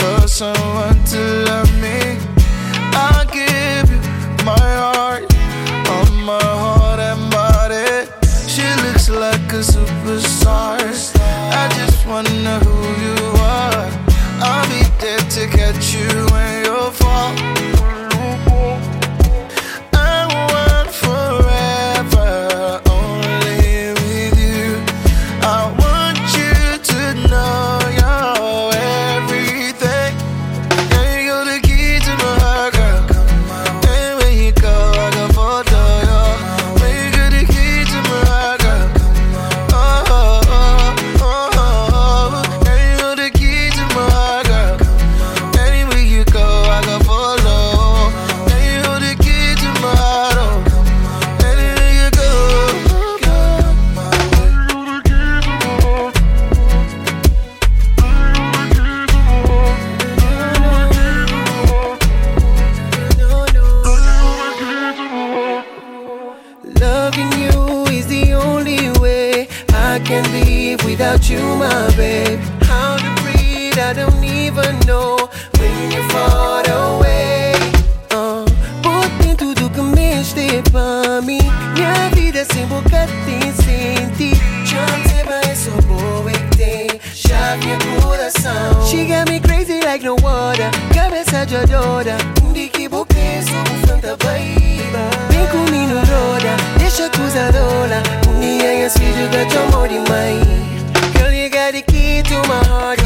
for someone to love me. I'll give you my heart, my heart and body. She looks like a superstar. I just wanna who you are. I'll be there to catch you when you fall. I want forever only with you. I want you to know you're everything. Yeah, you're the key to my heart, girl. And when you go, I go photo you. When you get the key to my heart, girl. Oh, oh, oh, oh, oh. And you're the key to my heart, girl. Anywhere you go, I go follow. And you're the key to my heart, oh. Anywhere you go, Loving you is the only way I can live without you, my babe. How to breathe, I don't even know when you're far away. Pode tudo que me este pra mim. Minha vida sem boca tem sem ti. Chance vai só boa que tem. Chave meu coração. She got me crazy like no water. Cabeça de adora. De que boca sou santa baíba. Vem comigo roda. Deixa acusadora. Dia as filhos da tua amor demais. Girl, you got the key to my heart.